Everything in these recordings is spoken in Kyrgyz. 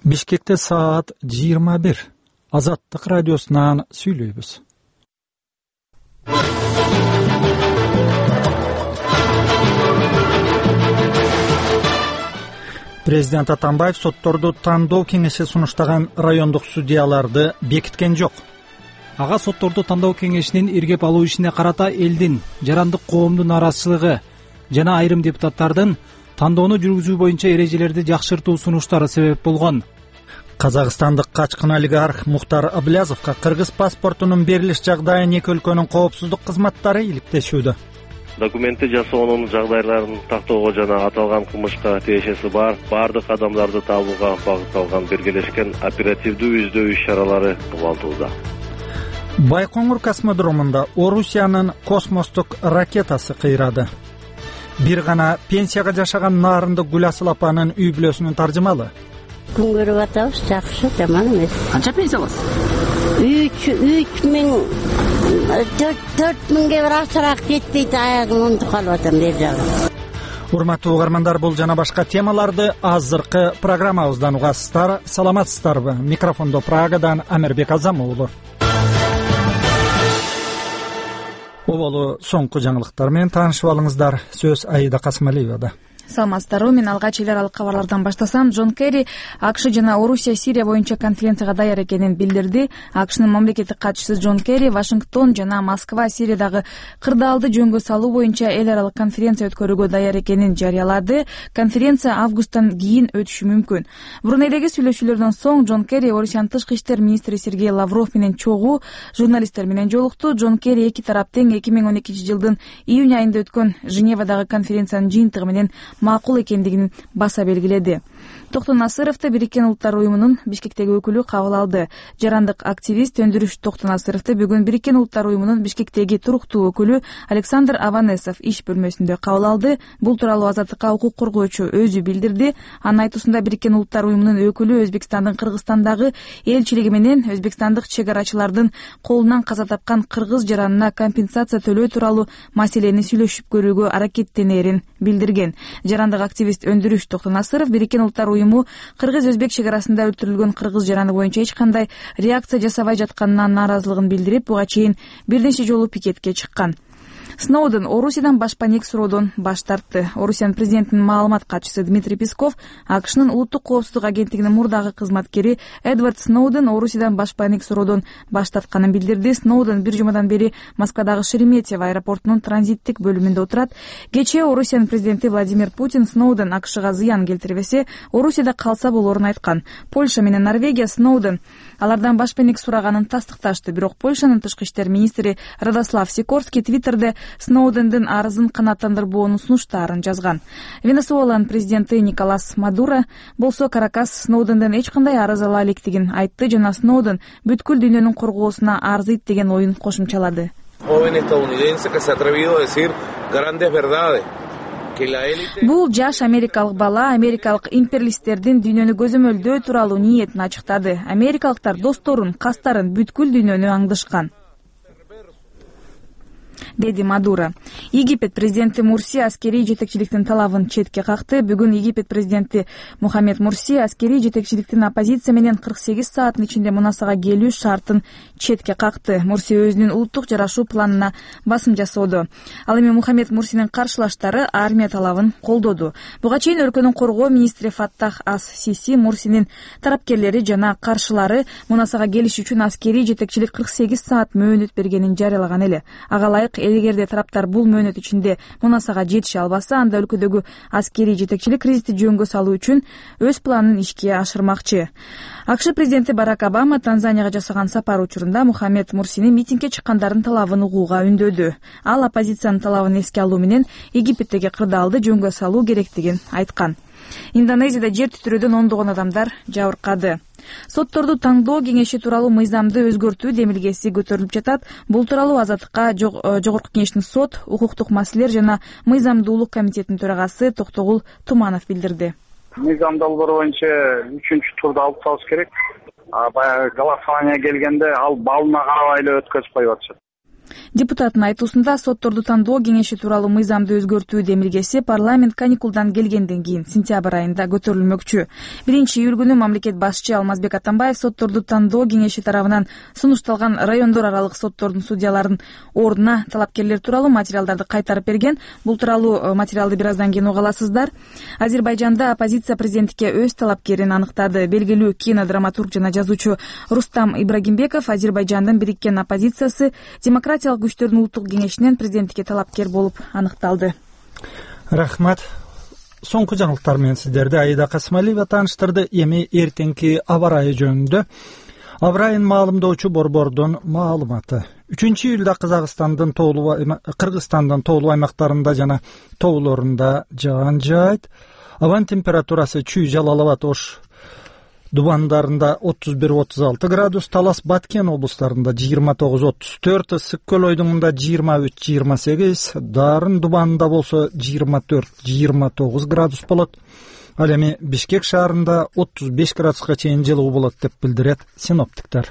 Бишкекте саат 21. Азаттык радиосунан сүйлөйбүз. Президент Атамбаев сотторду тандоо кеңеши сунуштаган райондук судьяларды бекиткен жок. Ага сотторду тандоо кеңешинин иргеп алуу ишине карата элдин, жарандык коомдун нааразычылыгы жана айрым депутаттардын тандоону жүргүзүү боюнча эрежелерди жакшыртуу сунуштары себеп болгон. Казакстандык качкын олигарх Мухтар Аблязовго кыргыз паспортунун берилиш жагдайын эки өлкөнүн коопсуздук кызматтары иликтешүүдө. Документти жасоонун жагдайларын тактоого жана аталган кылмышка тиешеси бар бардык адамдарды табууга багытталган биргелешкен оперативдүү издөө иш-чаралары кылынууда. Байкоңур космодромунда Орусиянын космостук ракетасы кыйрады. Бир гана пенсияга жашаган Нарындык Гүласыл апанын үй бүлөсүнүн таржымалы. Күн көрүп атабыз, жакшы, жаман эмес. Канча пенсия аласыз? 3000, 4000ге бир асыраак жетпейт, аягым оңдуп калып атам бер жагы. Урматтуу угармандар, бул жана башка темаларды азыркы программабыздан угасыздар. Саламатсыздарбы? Микрофондо Прагадан Амирбек Азамуулу. Оболу соңку жаңылыктар менен таанышып алыңыздар. Сөз Аида Касымалиевада. Саламатсыздарбы, мен алгач эл аралык кабарлардан баштасам. Джон Керри АКШ жана Орусия Сирия боюнча конференцияга даяр экенин билдирди. АКШнын мамлекеттик катчысы Джон Керри Вашингтон жана Москва Сириядагы кырдаалды жөнгө салуу боюнча эл аралык конференция өткөрүүгө даяр экенин жарыялады. Конференция августтан кийин өтүшү мүмкүн. Брунейдеги сүйлөшүүлөрдөн соң Джон Керри Орусиянын тышкы иштер министри Сергей Лавров менен чогуу журналисттер менен жолукту. Джон Керри эки тарап тең 2012 жылдын июнь айында өткөн Женевадагы конференциянын жыйынтыгы менен макул экендигин баса белгиледи. Токтон Насыровду Бириккен Улуттар Уюмунун Бишкектеги өкүлү кабыл алды. Жарандык активист Өндүрүш Токтон Насыровду бүгүн Бириккен Улуттар Уюмунун Бишкектеги туруктуу өкүлү Александр Аванесов иш бөлмөсүндө кабыл алды. Бул тууралуу Азаттыкка укук коргоочу өзү билдирди. Анын айтуусунда Бириккен Улуттар Уюмунун өкүлү Өзбекстандын Кыргызстандагы элчилиги менен өзбекстандык чек арачылардын колунан каза тапкан кыргыз жаранына компенсация төлөө тууралуу маселени сүйлөшүп көрүүгө аракеттенерин билдирген. Жарандык активист Өндүрүш Токтон Насыров Бириккен Улуттар Уюму кыргыз-өзбек чек арасында өлтүрүлгөн кыргыз жараны боюнча эч кандай реакция жасабай жатканынан нааразылыгын билдирип, буга чейин бир нече жолу пикетке чыккан. Сноуден Орусиядан баш паник суроодон баш тартты. Орусиянын президентинин маалымат катчысы Дмитрий Песков АКШнын улуттук коопсуздук агенттигинин мурдагы кызматкери Эдвард Сноуден Орусиядан баш паник суроодон баш тартканын билдирди. Сноуден бир жумадан бери Москвадагы Шереметьево аэропортунун транзиттик бөлүмүндө отурат. Кечээ Орусиянын президенти Владимир Путин Сноуден АКШга зыян келтирбесе, Орусияда калса болорун айткан. Польша менен Норвегия Сноуден алардан баш паник сураганын тастыкташты. Бирок Польшанын тышкы иштер министри Радослав Сикорский Твиттерде Сноудендин арызын канааттандырбоонун сунуштаарын жазган. Венесуэланын президенти Николас Мадуро болсо Каракас Сноуденден эч кандай арыз ала электигин айтты жана Сноуден бүткүл дүйнөнүн коргоосуна арзыйт деген оюн кошумчалады. Бул жаш америкалык бала америкалык империалисттердин дүйнөнү көзөмөлдөө тууралуу ниетин ачыктады. Америкалыктар досторун, кастарын бүткүл дүйнөнү аңдышкан, деди Мадуро. Египет президенти Мурси аскерий жетекчиликтин талабын четке какты. Бүгүн Египет президенти Мухаммед Мурси аскерий жетекчиликтин оппозиция менен 48 сааттын ичинде мунасага келүү шартын четке какты. Мурси өзүнүн улуттук жарашуу планына басым жасоодо. Ал эми Мухаммед Мурсинин каршылаштары армия талабын колдоду. Буга чейин өлкөнүн коргоо министри Фаттах ас-Сиси Мурсинин тарапкерлери жана каршылары мунасага келиш үчүн аскерий жетекчилик 48 саат мөөнөт бергенин жарыялаган эле. Ага ылайык эгерде тараптар бул мөөнөт ичинде мунасага жетише албаса, анда өлкөдөгү аскерий жетекчилик кризисти жөнгө салуу үчүн өз планын ишке ашырмакчы. АКШ президенти Барак Обама Танзанияга жасаган сапары учурунда Мухаммед Мурсинин митингге чыккандардын талабын угууга үндөдү. Ал оппозициянын талабын эске алуу менен Египеттеги кырдаалды жөнгө салуу керектигин айткан. Индонезияда жер титирөөдөн ондогон адамдар жабыркады. Сотторду таңдоо кеңеши тууралуу мыйзамды өзгөртүү демилгеси көтөрүлүп жатат. Бул тууралуу Азаттыкка жогорку кеңештин сот, укуктук маселелер жана мыйзамдуулук комитетинин төрагасы Токтогул Туманов билдирди. Мыйзам долбоору боюнча 3-чү турду алып салыш керек. Баягы голосование келгенде ал балына карабай эле өткөзүп коюп атышат. Депутаттын айтуусунда сотторду тандоо кеңеши тууралуу мыйзамды өзгөртүү демилгеси парламент каникулдан келгенден кийин сентябрь айында көтөрүлмөкчү. 1-июль күнү мамлекет башчы Алмазбек Атамбаев сотторду тандоо кеңеши тарабынан сунушталган райондор аралык соттордун судьяларынын ордуна талапкерлер тууралуу материалдарды кайтарып берген. Бул тууралуу материалды бир аздан кийин уга аласыздар. Азербайжанда оппозиция президенттикке өз талапкерин аныктады. Белгилүү кинодраматург жана жазуучу Рустам Ибрагимбеков Азербайжандын бириккен оппозициясы демократиялык күчтөрдүн улуттук кеңешинен президенттикке талапкер болуп аныкталды. Рахмат. Соңку жаңылыктар менен сиздерди Аида Касымалиева тааныштырды. Эми эртеңки аба ырайы жөнүндө. Аба ырайын маалымдоочу борбордун маалыматы. 3-июлда Кыргызстандын тоолуу аймактарында жана тоолорунда жаан жаайт. Абанын температурасы Чүй, Жалал Абад, Ош дубандарында 31-36 градус, Талас, Баткен облустарында 29-34, Ысык көл ойдуңунда 23-28, Дарын дубанында болсо 24-29 градус болот. Ал эми Бишкек шаарында 35 градуска чейин жылуу болот деп билдирет синоптиктер.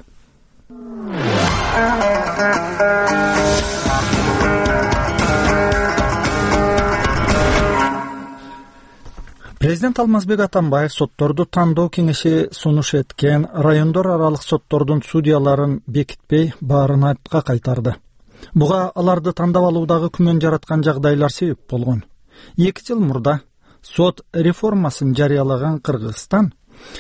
Президент Алмазбек Атамбаев сотторду тандоо кеңеши сунуш эткен райондор аралык соттордун судьяларын бекитпей баарын артка кайтарды. Буга аларды тандап алуудагы күмөн жараткан жагдайлар себеп болгон. 2 жыл мурда сот реформасын жарыялаган Кыргызстан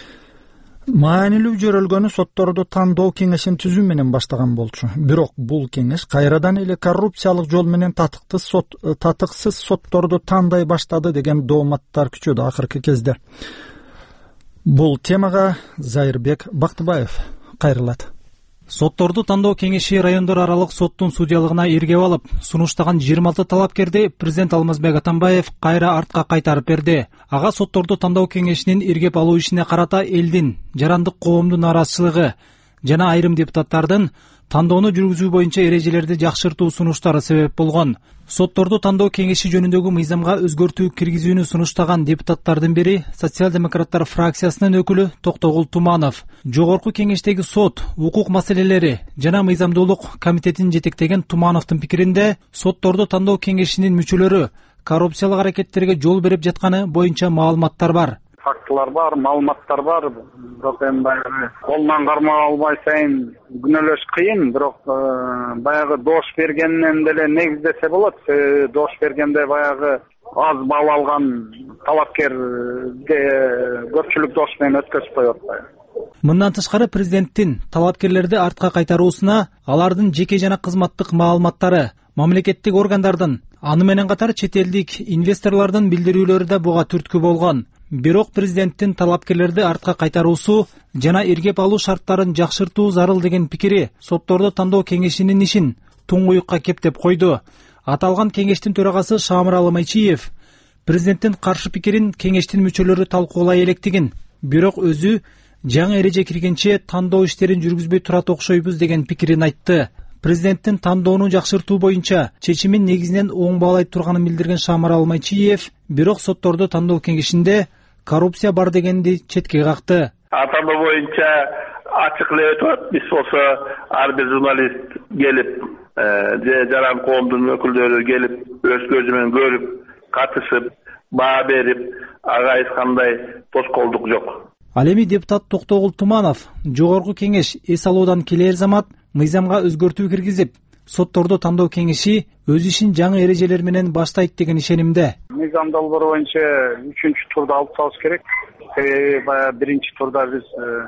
маанилүү жөрөлгөнү сотторду тандоо кеңешин түзүү менен баштаган болчу. Бирок бул кеңеш кайрадан эле коррупциялык жол менен татыксыз сотторду тандай баштады деген дооматтар күчөдү акыркы кезде. Бул темага Зайырбек Бактыбаев кайрылат. Сотторду тандоо кеңеши райондор аралык соттун судьялыгына эргеп алып, сунуштаган 26 талапкерди президент Алмазбек Атамбаев кайра артка кайтарып берди. Ага сотторду тандоо кеңешинин эргеп алуу ишине карата элдин, жарандык коомдун нааразычылыгы жана айрым депутаттардын тандоону жүргүзүү боюнча эрежелерди жакшыртуу сунуштары себеп болгон. Сотторду тандоо кеңеши жөнүндөгү мыйзамга өзгөртүү киргизүүнү сунуштаган депутаттардын бири социал-демократтар фракциясынын өкүлү Токтогул Туманов. Жогорку кеңештеги сот, укук маселелери жана мыйзамдуулук комитетин жетектеген Тумановдун пикиринде сотторду тандоо кеңешинин мүчөлөрү коррупциялык аракеттерге жол берип жатканы боюнча маалыматтар бар. Фактылар бар, маалыматтар бар. Бирок эми баягы колунан кармап албай сайын күнөөлөш кыйын. Бирок баягы доош бергеннен деле негиздесе болот. Доош бергенде баягы аз балл алган талапкерге көпчүлүк доош менен өткөзүп коет. Мындан тышкары президенттин талапкерлерди артка кайтаруусуна алардын жеке жана кызматтык маалыматтары, мамлекеттик органдардын, аны менен катар чет элдик инвесторлордун билдирүүлөрү да буга түрткү болгон. Бирок президенттин талапкерлерди артка кайтаруусу жана эргеп алуу шарттарын жакшыртуу зарыл деген пикири сотторду тандоо кеңешинин ишин туңгуюкка кептеп койду. Аталган кеңештин төрагасы Шамыралы Майчиев президенттин каршы пикирин кеңештин мүчөлөрү талкуулай электигин, бирок өзү жаңы эреже киргенче тандоо иштерин жүргүзбөй турат окшойбуз деген пикирин айтты. Президенттин тандоону жакшыртуу боюнча чечимин негизинен оң баалай турганын билдирген Шамыралы Майчиев, бирок сотторду тандоо кеңешинде коррупция бар дегенди четке какты. Атама боюнча ачык эле өтүп атат. Биз болсо ар бир журналист келип, жаран коомдун өкүлдөрү келип, өз көзү менен көрүп, катышып, баа берип, ага эч кандай тоскоолдук жок. Ал эми депутат Токтогул Туманов жогорку кеңеш эс алуудан келер замат мыйзамга өзгөртүү киргизип, сотторду тандоо кеңеши өз ишин жаңы эрежелер менен баштайт деген ишенимде. Мыйзам долбоор боюнча 3-чү турда алып салыш керек. Баягы 1-чи турда биз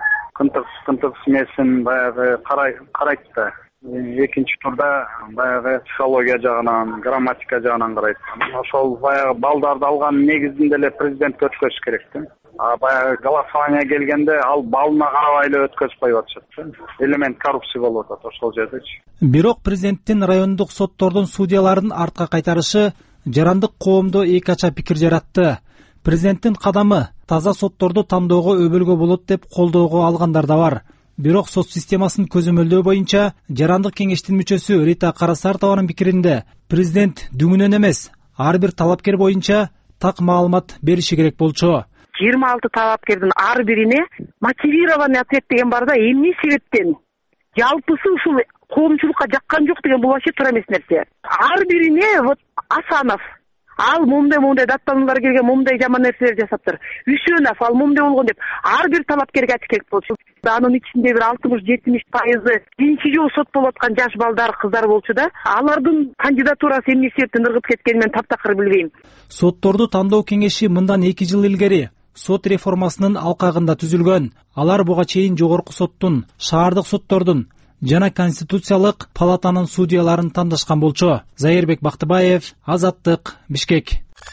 кынтык смесин баягы карайт да. 2-чи турда баягы психология жагынан, грамматика жагынан карайт. Ошол баягы балдарды алган негизинде эле президентке өткөзүш керек да. Баягы голосование келгенде ал балына карабай эле өткөзүп коюп атышат. Элемент коррупция болуп атат ошол жердечи. Бирок президенттин райондук соттордун судьяларын артка кайтарышы жарандык коомдо эки ача пикир жаратты. Президенттин кадамы таза сотторду тандоого өбөлгө болот деп колдоого алгандар да бар. Бирок сот системасын көзөмөлдөө боюнча жарандык кеңештин мүчөсү Рита Карасартованын пикиринде президент дүңүнөн эмес, ар бир талапкер боюнча так маалымат бериши керек болчу. 26 талапкердин ар бирине мотивированный ответ деген бар да, эмне себептен жалпысы ушул коомчулукка жаккан жок деген бул вообще туура эмес нерсе. Ар бирине вот Асанов ал момундай даттануулар келген, момундай жаман нерселер жасаптыр. Үсөнов ал момундай болгон деп ар бир талапкерге айтып керек болчу. Анын ичинде бир 60-70% биринчи жолу сот болуп аткан жаш балдар, кыздар болчу да. Алардын кандидатурасы эмне себептен ыргып кеткенин мен таптакыр билбейм. Сотторду тандоо кеңеши мындан 2 жыл илгери сот реформасынын алкагында түзүлгөн. Алар буга чейин жогорку соттун, шаардык соттордун жана Конституциялык палатанын судьяларын тандашкан болчу. Зайырбек Бактыбаев, Азаттык, Бишкек.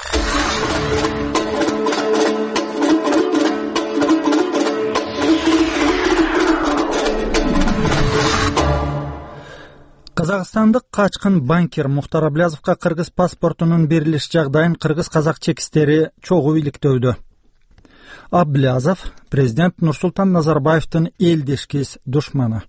Казакстандык качкын банкир Мухтар Аблязовго кыргыз паспортунун берилиш жагдайын кыргыз-казак чекистери чогуу иликтөөдө. Аблязов президент Нурсултан Назарбаевдин элдешкис душманы.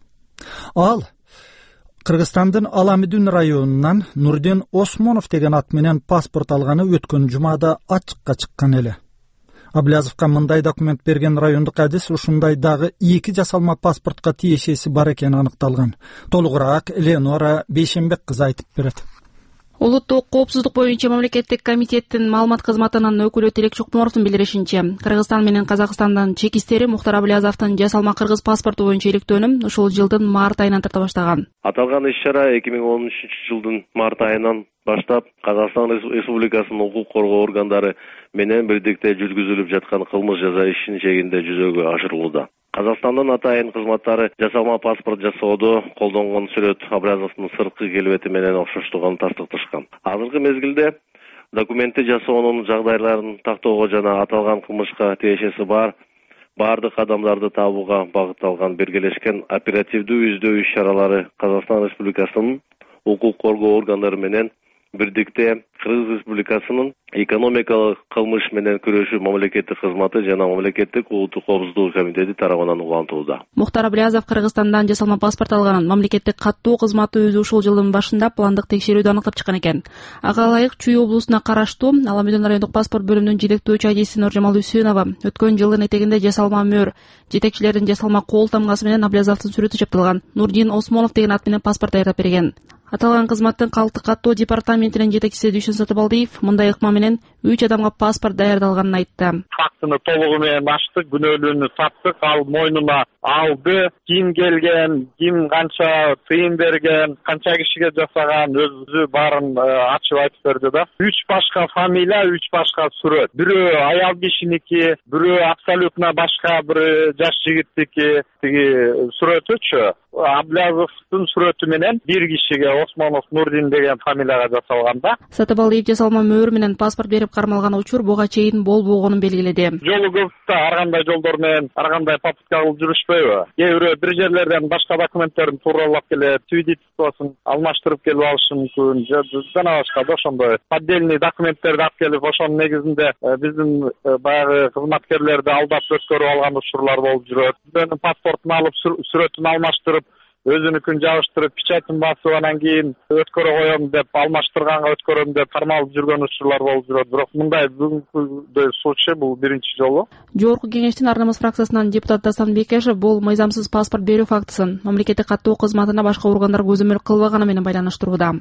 Ал Кыргызстандын Аламидүн районунан Нурдин Осмонов деген ат менен паспорт алганы өткөн жумада ачыкка чыккан эле. Аблязовго мындай документ берген райондук адис ушундай дагы 2 жасалма паспортко тиешеси бар экени аныкталган. Толугураак Ленора Бейшенбек кызы айтып берет. Улуттук коопсуздук боюнча мамлекеттик комитеттин маалымат кызматынын өкүлү Тилек Чукмуровдун билдиришинче, Кыргызстан менен Казакстандын чекистери Мухтар Аблязовдун жасалма кыргыз паспорту боюнча иликтөөнүн ушул жылдын март айынан тарта баштаган. Аталган иш-чара 2013 жылдын март айынан баштап Казакстан Республикасынын укук коргоо органдары менен бирдикте жүргүзүлүп жаткан кылмыш жаза ишинин чегинде жүзөгө ашырылууда. Казакстандын атайын кызматтары жасалма паспорт жасоодо колдонгон сүрөт Аблязовдун сырткы келбети менен окшоштугун тастыкташкан. Азыркы мезгилде документти жасоонун жагдайларын тактоого жана аталган кылмышка тиешеси бар бардык адамдарды табууга багытталган биргелешкен оперативдүү издөө иш-чаралары Казакстан Республикасынын укук коргоо органдары менен бирдикте Кыргыз Республикасынын экономикалык кылмыш менен күрөшүү мамлекеттик кызматы жана мамлекеттик улуттук коопсуздук комитети тарабынан улантууда. Мухтар Аблязов Кыргызстандан жасалма паспорт алганын мамлекеттик каттоо кызматы өзү ушул жылдын башында пландык текшерүүдө аныктап чыккан экен. Ага ылайык Чүй облусуна караштуу Аламидон райондук паспорт бөлүмүнүн жетектөөчү адиси Нуржамал Үсөнова өткөн жылдын этегинде жасалма мөр, жетекчилердин жасалма кол тамгасы менен Аблязовдун сүрөтү чапталган Нурдин Осмонов деген ат менен паспорт даярдап берген. Аталган кызматтын калктык каттоо департаментинин жетекчиси Дүйшөн Сатыбалдиев мындай ыкма менен 3 адамга паспорт даярдалганын айтты. Фактыны толугу менен ачтык, күнөөлүүнү таптык, ал мойнуна алды. Ким келген, ким канча тыйын берген, канча кишиге жасаган өзү баарын ачып айтып берди да. 3 башка фамилия, 3 башка сүрөт. Бирөө аял кишиники, бирөө абсолютно башка бир жаш жигиттики, тиги сүрөтүчү. Аблязовдун сүрөтү менен бир кишиге Осмонов Нурдин деген фамилияга жасалганда. Сатыбалдиев жасалма мөр менен паспорт берип кармалган учур буга чейин болбогонун белгиледи. Жолу көп да ар кандай жолдор менен ар кандай попытка кылып жүрүшпөйбү? Кээ бирөө бир жерлерден башка документтерин тууралап келет, свидетельствосын алмаштырып келип алышы мүмкүн. Жана башка да ошондой поддельный документтерди алып келип ошонун негизинде биздин баягы кызматкерлерди алдап өткөрүп алган учурлар болуп жүрөт. Менин паспортун алып сүрөтүн алмаштырып өзүнүкүн жабыштырып печатын басып анан кийин өткөрө коем деп алмаштырганга өткөрөм деп кармалып жүргөн учурлар болуп жүрөт. Бирок мындай бүгүнкү случай бул биринчи жолу. Жогорку кеңештин Ар намыс фракциясынан депутат Дастан Бекешев бул мыйзамсыз паспорт берүү фактысын мамлекеттик каттоо кызматына башка органдар көзөмөл кылбаганы менен байланыштырууда.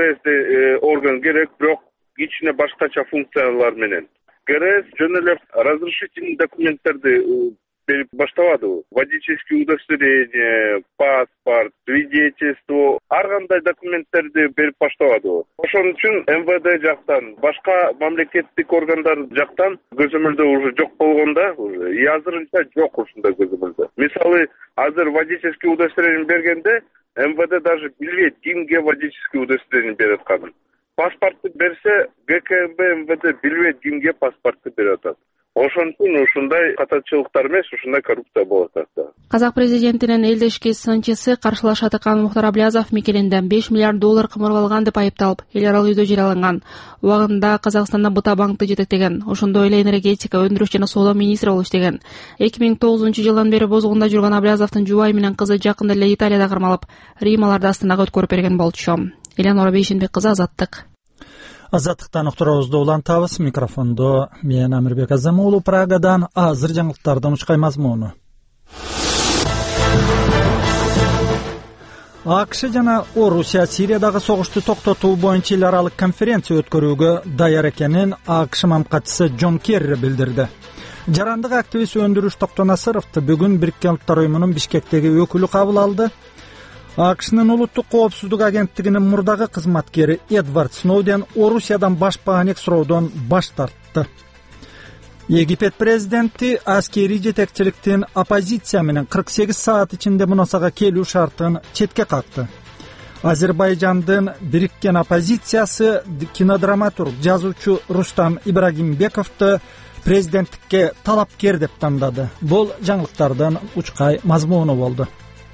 КРС орган керек, бирок кичине башкача функциялар менен. КРС жөн эле разрешительный документтерди берип баштабады. Водительский удостоверение, паспорт, свидетельство, ар кандай документтерди берип баштабады. Ошон үчүн МВД жактан, башка мамлекеттик органдар жактан көзөмөлдөө уже жок болгонда, уже и азырынча жок ушундай көзөмөлдө. Мисалы, азыр водительский удостоверение бергенде МВД даже билбейт кимге водительский удостоверение берет атканын. Паспортты берсе, ГКМБ МВД билбейт кимге паспортты берип атат. Ошон үчүн ушундай катачылыктар эмес, ушундай коррупция болуп атат. Казак президентинин элдешки сынчысы каршылаша аткан Мухтар Аблязов Мекелинде $5 миллиард кымырып алган деп айыпталып, эл аралык үйдө жарыяланган. Убагында Казакстанда Быта банкты жетектеген, ошондой эле энергетика, өндүрүш жана соода министри болуп иштеген. 2009 жылдан бери бозгунда жүргөн Аблязовдун жубайы менен кызы жакында эле Италияда кармалып, Рималарды Астанага өткөрүп берген болчу. Ленора Бейшенбек кызы, Азаттык. Азаттыктан уктуруубузду улантабыз. Микрофондо мен Амирбек Азам уулу, Прагадан азыр жаңылыктардын учкай мазмуну. АКШ жана Орусия Сириядагы согушту токтотуу боюнча эл аралык конференция өткөрүүгө даяр экенин АКШ мамкатчысы Джон Керри билдирди. Жарандык активист Өндүрүш Токтонасыровду бүгүн Бириккен Улуттар Уюмунун Бишкектеги өкүлү кабыл алды. АКШнын улуттук коопсуздук агенттигинин мурдагы кызматкери Эдвард Сноуден Орусиядан баш бааник суроодон баш тартты. Египет президенти аскерий жетекчиликтин оппозиция менен 48 саат ичинде мунасага келүү шартын четке какты. Азербайжандын бириккен оппозициясы кинодраматург, жазуучу Рустам Ибрагимбековду президенттикке талапкер деп тандады. Бул жаңылыктардын учкай мазмуну болду.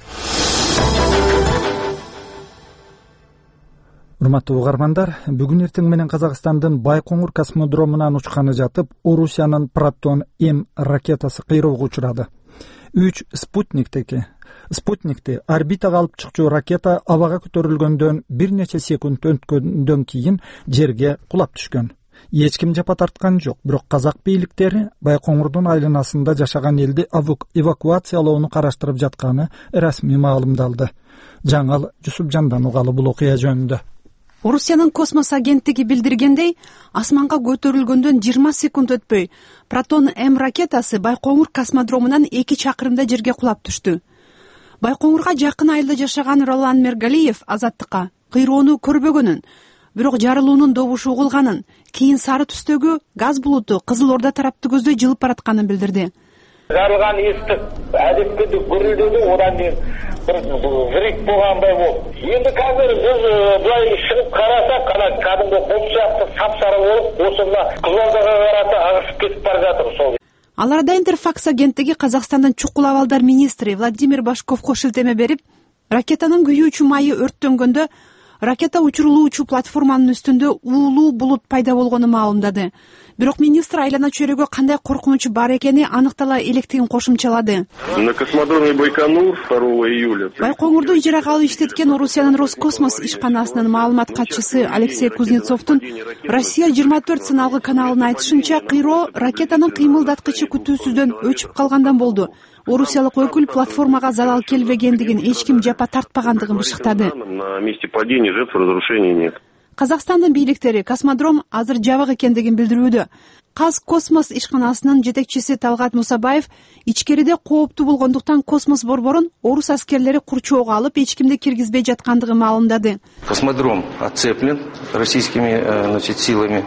Урматтуу угармандар, бүгүн эртең менен Казакстандын Байкоңур космодромунан учканы жатып, Орусиянын Протон-М ракетасы кыйроого учурады. 3 спутникти орбитага алып чыкчу ракета абага көтөрүлгөндөн бир нече секунд өткөндөн кийин жерге кулап түшкөн. Эч ким жапа тарткан жок, бирок казак бийликтери Байкоңурдун айланасында жашаган элди эвакуациялоону караштырып жатканы расмий маалымдалды. Жаңал Жусупжандан угалы бул окуя жөнүндө. Орусиянын космос агенттиги билдиргендей, асманга көтөрүлгөндөн 20 секунд өтпөй, Протон-М ракетасы Байкоңур космодромунан 2 чакырымда жерге кулап түштү. Байкоңурга жакын айылда жашаган Ролан Мергалиев Азаттыкка кыйроону көрбөгөнүн, бирок жарылуунун добушу угулганын, кийин сары түстөгү газ булуту Кызыл Орда тарапты көздөй жылып баратканын билдирди. Жарылган эстик адекте көрүлдү, одан кийин бир взрыв болгандай болду. Эndi қазір біз былай шығып қарасақ, қана кәдімгі қоп сияқты сап-сары болып, осында Қызылордаға қарата ағысып кетіп бара жатыр сол. Аларда Интерфакс агенттиги Казакстандын чукул абалдар министри Владимир Башковго шилтеме берип, ракетанын күйүүчү майы өрттөнгөндө ракета учурулуучу платформанын үстүндө уулуу булут пайда болгону маалымдады. Бирок министр айлана чөйрөгө кандай коркунуч бар экени аныктала электигин кошумчалады. На космодроме Байконур 2 июля. Байкоңурду ижарага алып иштеткен Орусиянын Роскосмос ишканасынын маалымат катчысы Алексей Кузнецовдун Россия 24 сыналгы каналына айтышынча, кыйроо ракетанын кыймылдаткычы күтүүсүздөн өчүп калгандан болду. Орусиялык өкүл платформага залал келбегендигин, эч ким жапа тартпагандыгын бышыктады. На месте падения жертв разрушений нет. Казакстандын бийликтери космодром азыр жабык экендигин билдирүүдө. Космос ишканасынын жетекчиси Талгат Мусабаев ичкериде кооптуу болгондуктан космос борборун орус аскерлери курчоого алып, эч кимди киргизбей жаткандыгын маалымдады. Космодром отцеплен российскими силами.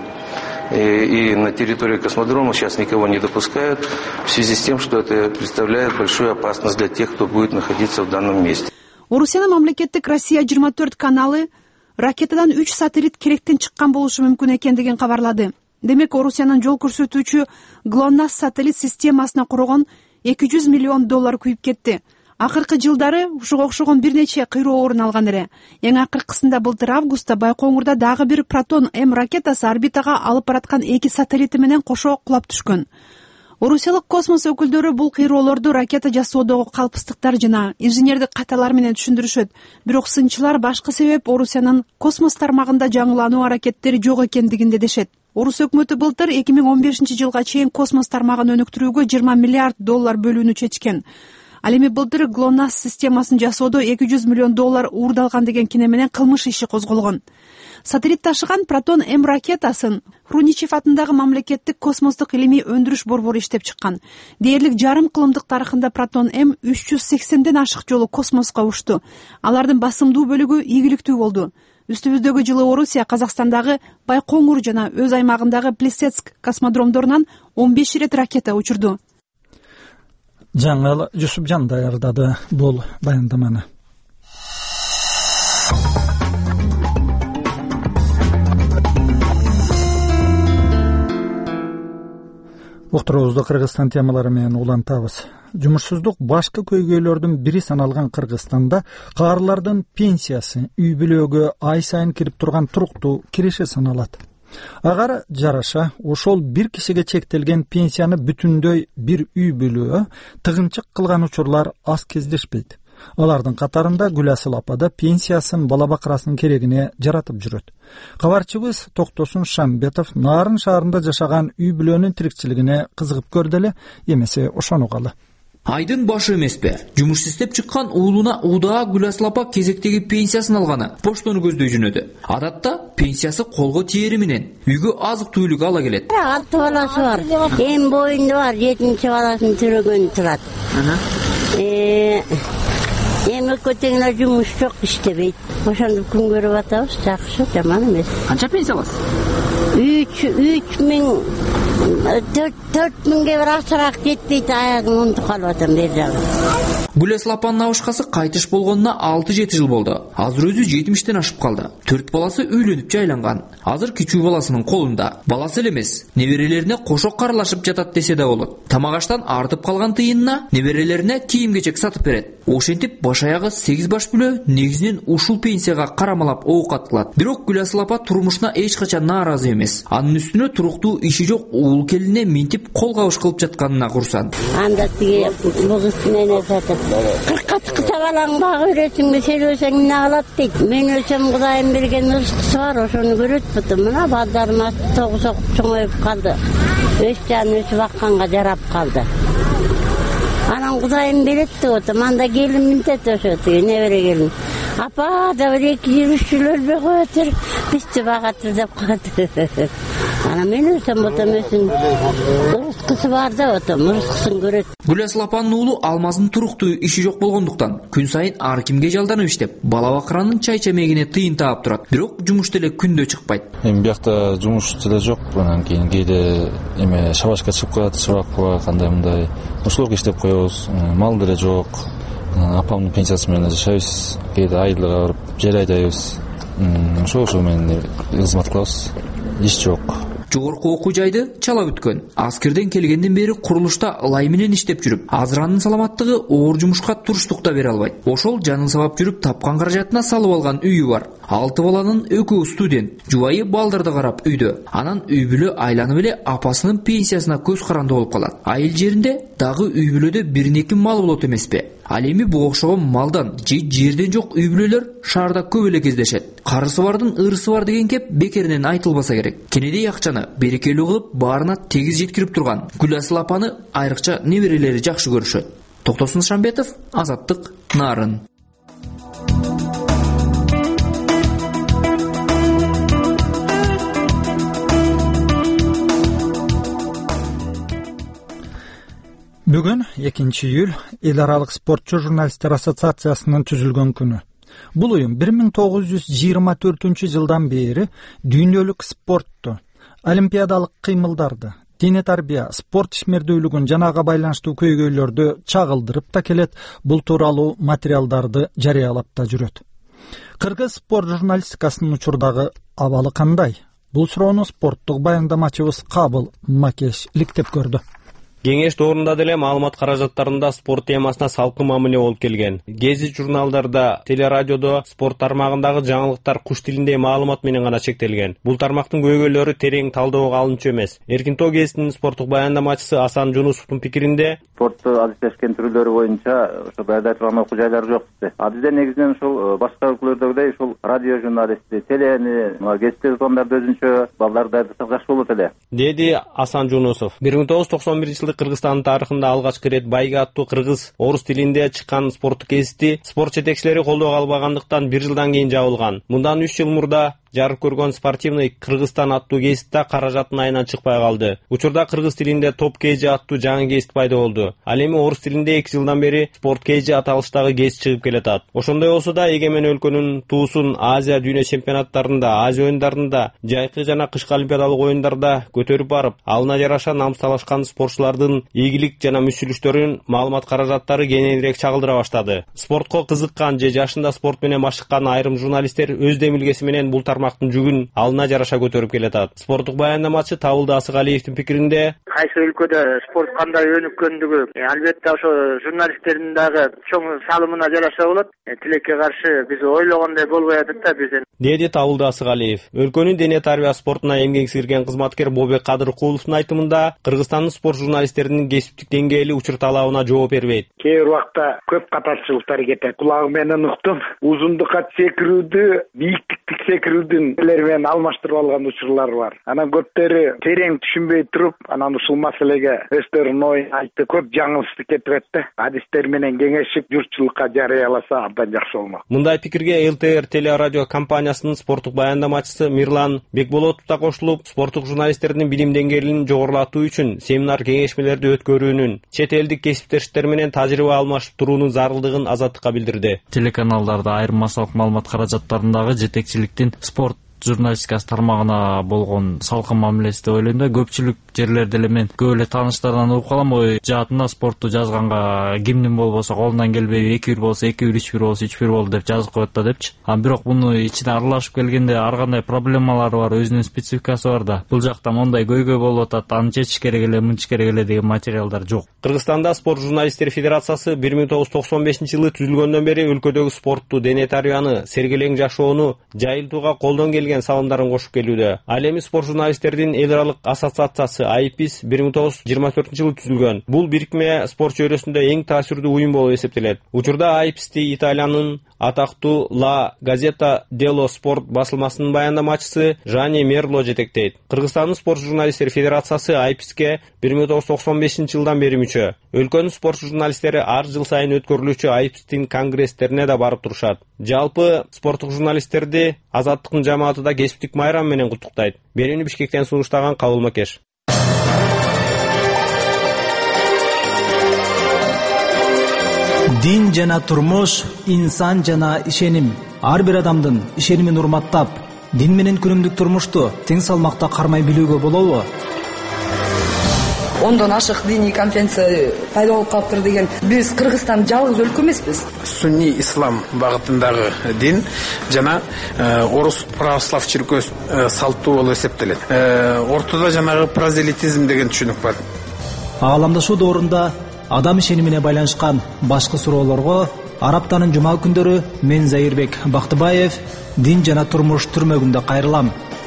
И на территории космодрома сейчас никого не допускают в связи с тем, что это представляет большую опасность для тех, кто будет находиться в данном месте. Орусиянын мамлекеттик Россия 24 каналы ракетадан 3 сателлит керектен чыккан болушу мүмкүн экендигин кабарлады. Демек, Орусиянын жол көрсөтүүчү GLONASS сателлит системасына кургон $200 миллион күйүп кетти. Акыркы жылдары ушуга окшогон бир нече кыйроо орун алган эле. Эң акыркысында былтыр августта Байкоңурда дагы бир Протон-М ракетасы орбитага алып бараткан 2 сателлити менен кошо кулап түшкөн. Орусиялык космос өкүлдөрү бул кыйроолорду ракета жасоодогу калпстыктар жана инженердик каталар менен түшүндүрүшөт. Бирок сынчылар башкы себеп Орусиянын космос тармагында жаңылануу аракеттери жок экендигинде дешет. Орус өкмөтү былтыр 2015 жылга чейин космос тармагын өнүктүрүүгө $20 миллиард бөлүүнү чечкен. Ал эми былтыр GLONASS системасын жасоодо $200 миллион уурдалган деген кине менен кылмыш иши козголгон. Сателлит ташыган Протон-М ракетасын Хруничев атындагы мамлекеттик космостук илимий өндүрүш борбору иштеп чыккан. Дээрлик жарым кылымдык тарыхында Протон-М 380ден ашык жолу космоско учту. Алардын басымдуу бөлүгү ийгиликтүү болду. Үстүбүздөгү жылы Орусия Казакстандагы Байкоңур жана өз аймагындагы Плесецк космодромдорунан 15 ирет ракета учурду. Жаңыл Жусупжан даярдады бул баяндаманы. Уктуруубузду Кыргызстан темалары менен улантабыз. Жумушсуздук башкы көйгөйлөрдүн бири саналган Кыргызстанда каарылардын пенсиясы үй бүлөгө ай сайын кирип турган туруктуу киреше саналат. Ага жараша ошол бир кишиге чектелген пенсияны бүтүндөй бир үй бүлөө тыгынчык кылган учурлар аз кездешпейт. Алардын катарында Гүласыл апа да пенсиясын бала бакырасынын керегине жаратып жүрөт. Кабарчыбыз Токтосун Шамбетов Нарын шаарында жашаган үй бүлөнүн тирикчилигине кызыгып көрдү эле, эмесе ошону калы. Айдын башы эмеспи? Жумуш иштеп чыккан уулуна удаа Гүласыл апа кезектеги пенсиясын алганы поштону көздөй жөнөдү. Адатта пенсиясы колго тиери менен үйгө азык түлүк ала келет. 6 баласы бар. Эң боюнда бар, 7-чи баласын төрөгөн турат. Эми көтеңлөр жумуш жок, иштебейт. Ошондо күн көрүп атабыз, жакшы, жаман эмес. Канча пенсия аласыз? 3000 4000ге бир асыраак жетпейт, аягым унтуп калып атам бер жагы. Гүласыл апанын абышкасы кайтыш болгонуна 6-7 жыл болду. Азыр өзү 70-тен ашып калды. 4 баласы үйлөнүп жайланган. Азыр кичүү баласынын колунда. Баласы эле эмес, неберелерине кошо каралашып жатат десе да болот. Тамак аштан артып калган тыйынына неберелерине кийим-кечек сатып берет. Ошентип баш аягы 8 баш бүлө негизинен ушул пенсияга карамалап оокат кылат. Бирок Гүласыл апа турмушуна эч качан нааразы эмес. Анын үстүнө туруктуу иши жок уул келине минтип кол кабыш кылып жатканына курсан. Анда тиги буз үстүнөн сатып 40 кытка балаң багып бересиңби, сен өсөң эмне калат дейт. Мен өсөм, Кудайым берген рызкысы бар, ошону көрөт бүтүн. Мына балдарым 9 окуп чоңоюп калды. Өз жанын өзү бакканга жарап калды. Анан Кудайым берет деп атам. Анда келин минтет ошо тиги небере келин. Апа да 1-2 жыл 3 жыл өлбөй коетир, бизди багатыр деп калды. Ана мен өсөм отам, өсүн рызкысы бар деп атам, рызкысын көрөт. Гүласыл апанын уулу Алмаздын туруктуу иши жок болгондуктан күн сайын ар кимге жалданып иштеп, бала бакыранын чай-чамегине тыйын таап турат. Бирок жумуш деле күндө чыкпайт. Эми биякта жумуш деле жок, анан кийин кээде шабашка чыгып калат, шыбакка кандай мындай ошолорго иштеп коебуз. Мал деле жок. Апамдын пенсиясы менен жашайбыз. Кээде айылга барып жер айдайбыз. Ошо менен кызмат кылабыз. Иш жок. Жогорку окуу жайды чала бүткөн. Аскерден келгенден бери курулушта ылай менен иштеп жүрүп, азыр анын саламаттыгы оор жумушка туруштукта бере албайт. Ошол жанын сабап жүрүп тапкан каражатына салып алган үйү бар. 6 баланын 2 студент, жубайы балдарды карап үйдө. Анан үй бүлө айланып эле апасынын пенсиясына көз каранды болуп калат. Айыл жеринде дагы үй бүлөдө 1-2 мал болот эмеспи? Ал эми буга окшогон малдан же жерден жок үй бүлөлөр шаарда көп эле кездешет. Карысы бардын ырысы бар деген кеп бекеринен айтылбаса керек. Кенедей акчаны берекелүү кылып баарына тегиз жеткирип турган Гүласыл апаны айрыкча неберелери жакшы көрүшөт. Токтосун Шамбетов, Азаттык, Нарын. Бүгүн 2-июль эл аралык спортчу журналисттер ассоциациясынын түзүлгөн күнү. Бул уюм 1924-жылдан бери дүйнөлүк спортту, олимпиадалык кыймылдарды, дене тарбия, спорт ишмердүүлүгүн жанага байланыштуу көйгөйлөрдү чагылдырып да келет, бул тууралуу материалдарды жарыялап да жүрөт. Кыргыз спорт журналистикасынын учурдагы абалы кандай? Бул суроону спорттук баяндамачыбыз Кабыл Макеш иликтеп көрдү. Кеңеш доорунда деле маалымат каражаттарында спорт темасына салкын мамиле болуп келген. Гезит журналдарда, телерадиодо спорт тармагындагы жаңылыктар куш тилинде маалымат менен гана чектелген. Бул тармактын көйгөйлөрү терең талдөөгө алынчу эмес. Эркинтоо гезитинин спорттук баяндамачысы Асан Жунусовдун пикиринде, спортту азиздешкен түрлөрү боюнча ошо баяндай турган окуу жайлар жок. А бизде негизинен ушул башка өлкөлөрдөгүдөй ушул радио журналисти, телени, гезитте жазгандарды өзүнчө балдарды дайындасак жакшы болот эле, деди Асан Жунусов. 1991 Кыргызстандын тарыхында алгачкы ирет байга аттуу кыргыз орус тилинде чыккан спорттук гезити спорт жетекчилери колдоого албагандыктан 1 жылдан кийин жабылган. Мындан 3 жыл мурда жарык көргөн спортивный Кыргызстан аттуу гезитте каражаттын айынан чыкпай калды. Учурда кыргыз тилинде топ KG аттуу жаңы гезит пайда болду. Ал эми орус тилинде 2 жылдан бери спорт KG аталыштагы гезит чыгып келатат. Ошондой болсо да эгемен өлкөнүн туусун Азия дүйнө чемпионаттарында, Азия оюндарында, жайкы жана кышкы олимпиадалык оюндарда көтөрүп барып, алына жараша намыс талашкан спортчулардын ийгилик жана мүсүлүштөрүн маалымат каражаттары кеңирээк чагылдыра баштады. Спортко кызыккан же жашында спорт менен машыккан айрым журналисттер өз демилгеси менен бул тармактын жүгүн алына жараша көтөрүп келатат. Спорттук баяндамачы Табылды Асыгалиевдин пикиринде, кайсы өлкөдө спорт кандай өнүккөндүгү албетте ошо журналисттердин дагы чоң салымына жараша болот. Тилекке каршы биз ойлогондой болбой атат да бизден, деди Табылды Асыгалиев. Өлкөнүн дене тарбия спортуна эмгек сиңирген кызматкер Бобек Кадыркуловдун айтымында, Кыргызстандын спорт журналисттеринин кесиптик деңгээли учур талабына жооп бербейт. Кээ бир убакта көп катарчылыктар кетет. Кулагым менен уктум, узундукка секирүүдү, бийиктикти секирүүдү өздөрүнүн элери менен алмаштырып алган учурлар бар. Анан көптөрү терең түшүнбөй туруп, анан ушул маселеге өздөрүнүн оюн айтып, көп жаңылышты кетирет да. Адистер менен кеңешип, журтчулукка жарыяласа абдан жакшы болмок. Мындай пикирге ЛТР телерадио компаниясынын спорттук баяндамачысы Мирлан Бекболотов да кошулуп, спорттук журналисттердин билим деңгээлин жогорулатуу үчүн семинар кеңешмелерди өткөрүүнүн, чет элдик кесиптештер менен тажрыйба алмашып туруунун зарылдыгын Азаттыкка билдирди. Телеканалдарда айырмасылык маалымат каражаттарындагы жетекчиликтин спорт журналистикасы тармагына болгон салкын мамилеси деп ойлойм да. Көпчүлүк жерлерде эле мен көп эле тааныштардан угуп калам, ой жаатында спортту жазганга кимдин болбосо колунан келбейби, 2-1 болсо 2-1, 3-1 болсо 3-1 болду деп жазып коет да депчи. Бирок муну ичине аралашып келгенде ар кандай проблемалары бар, өзүнүн спецификасы бар да. Бул жакта мондай көйгөй болуп атат, аны чечиш керек эле, мынча керек эле деген материалдар жок. Кыргызстанда спорт журналисттери федерациясы 1995-жылы түзүлгөндөн бери өлкөдөгү спортту, дене тарбияны, сергелең жашоону жайылтууга колдон келген салымдарын кошуп келүүдө. Ал эми спорт журналисттердин эл аралык ассоциациясы IPIS 1924-жылы түзүлгөн. Бул бирикме спорт чөйрөсүндө эң таасирдүү уюм болуп эсептелет. Учурда IPIS'ти Италиянын атактуу La Gazzetta dello Sport басылмасынын баяндамачысы Жани Мерло жетектейт. Кыргызстандын спорт журналисттери федерациясы IPIS'ке 1995-жылдан бери мүчө. Өлкөнүн спорт журналисттери ар жыл сайын өткөрүлүүчү IPIS'тин конгресстерине да барып турушат. Жалпы спорттук журналисттерди Азаттыктын жамааты да кесиптик майрам менен куттуктайт. Берүүнү Бишкектен сунуштаган Кабыл Макеш. Дин жана турмуш, инсан жана ишеним. Ар бир адамдын ишенимин урматтап, дин менен күнүмдүк турмушту тең салмакта кармай билүүгө болобу? Ондон ашык диний конференция пайда болуп калыптыр деген. Биз Кыргызстан жалгыз өлкө эмеспиз. Сунни ислам багытындагы дин жана орус православ чиркөөсү салттуу болуп эсептелет. Ортодо жанагы прозелитизм деген түшүнүк бар. Ааламдашуу доорунда адам ишенимине байланышкан башкы суроолорго ар аптанын жума күндөрү мен Заирбек Бактыбаев дин жана турмуш түрмөгүндө кайрылам.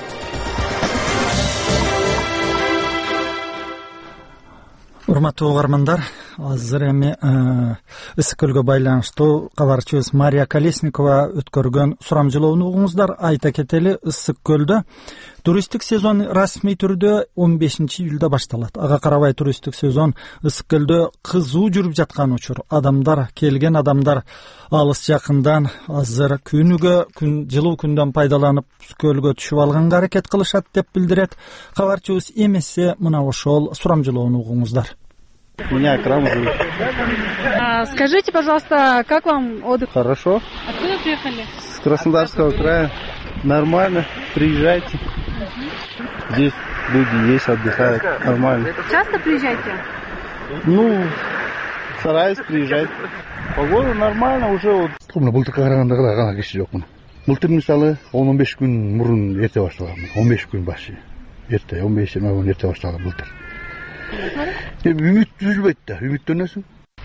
Урматтуу угармандар, азыр эми Ысык көлгө байланыштуу кабарчыбыз Мария Колесникова өткөргөн сурамжылоону угуңуздар. Айта кетели, Ысык көлдө туристтик сезон расмий түрдө 15-июлда башталат. Ага карабай туристтик сезон Ысык көлдө кызуу жүрүп жаткан учур. Келген адамдар алыс жакындан азыр жылуу күндөн пайдаланып көлгө түшүп алганга аракет кылышат деп билдирет кабарчыбыз. Эмесе мына ошол сурамжылоону угуңуздар. Меня Акрам зовут. Скажите, пожалуйста, как вам отдых? Хорошо. Откуда приехали? С Краснодарского края. Нормально. Приезжайте. Здесь люди есть, отдыхают. Нормально. Часто приезжаете? Стараюсь приезжать. Погода нормально уже. Былтырга караганда гана киши жок. Былтыр мисалы 10-15 күн мурун эрте башталган. 15 күн башы. Эрте 15-20 күн эрте башталган былтыр. Үмүт үзүлбөйт да, үмүттөнөсүң.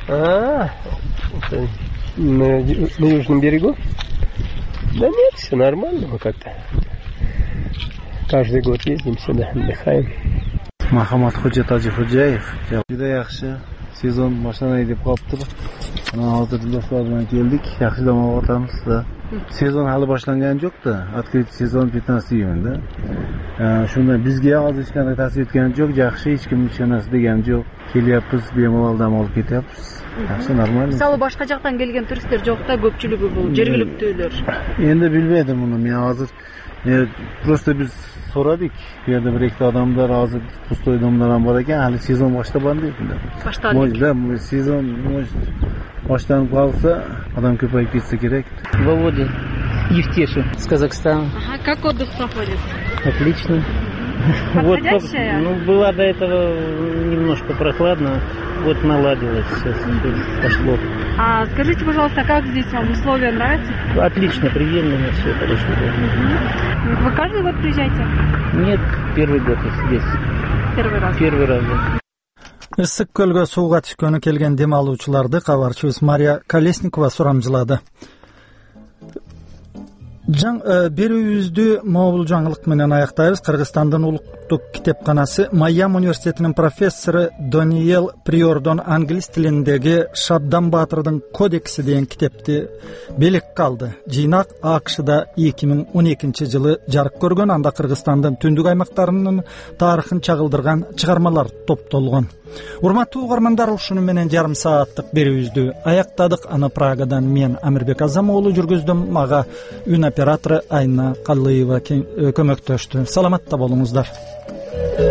На южном берегу? Да нет, все нормально, мы как-то каждый год ездим сюда, отдыхаем. Махамат Ходжетажи Ходжаев. Juda yaxshi сезон баштанай деп калыптыр. Азыр достор менен келдик, жакшы дам алып атабыз да. Сезон hali башланган жок да. Открытый сезон 15 июнда. Шуна бизге азыр эч кандай таасир эткени жок, жакшы, эч ким эч нарса деген жок. Келиапбыз, бемалал дам алып кетиапбыз. Жакшы, нормально. Мисалы башка жактан келген туристтер жок да, көпчүлүгү бул жергиликтүүлөр. Энди билбедим муну. Мен азыр просто биз сорадык. Bu yerda bir-ikki adamlar azı pusтой domlardan бар ekan, hali sezon boshlagan deydilar. Boshlanadi. Sezon boshlanib qolsa, odam ko'payib ketsa kerak. Володя Евтешин с Казахстана. Ага, как отдых проходит? Отлично. Вот, было до этого немножко прохладно, вот наладилось, сейчас пошло. А скажите, пожалуйста, как здесь вам условия нравятся? Отлично, приемлемо, все хорошо. Вы каждый год приезжаете? Нет, первый год здесь. Первый раз? Первый раз, да. Ысык көлгө сууга түшкөнү келген дем алуучуларды кабарчыбыз Мария Колесникова сурамжылады. берүүбүздү могул жаңылык менен аяктайбыз. Кыргызстандын улуттук китепканасы Майами университетинин профессору Дониел Приордон англис тилиндеги Шабдан Баатырдын кодекси деген китепти белекке алды. Жыйнак АКШда 2012-жылы жарык көргөн. Анда Кыргызстандын түндүк аймактарынын тарыхын чагылдырган чыгармалар топтолгон. Урматтуу угармандар, ушуну менен жарым сааттык берүүбүздү аяктадык. Аны Прагадан мен Амирбек Азам уулу жүргүздүм. Мага үн оператору Айна Калыева көмөктөштү. Саламатта болуңуздар.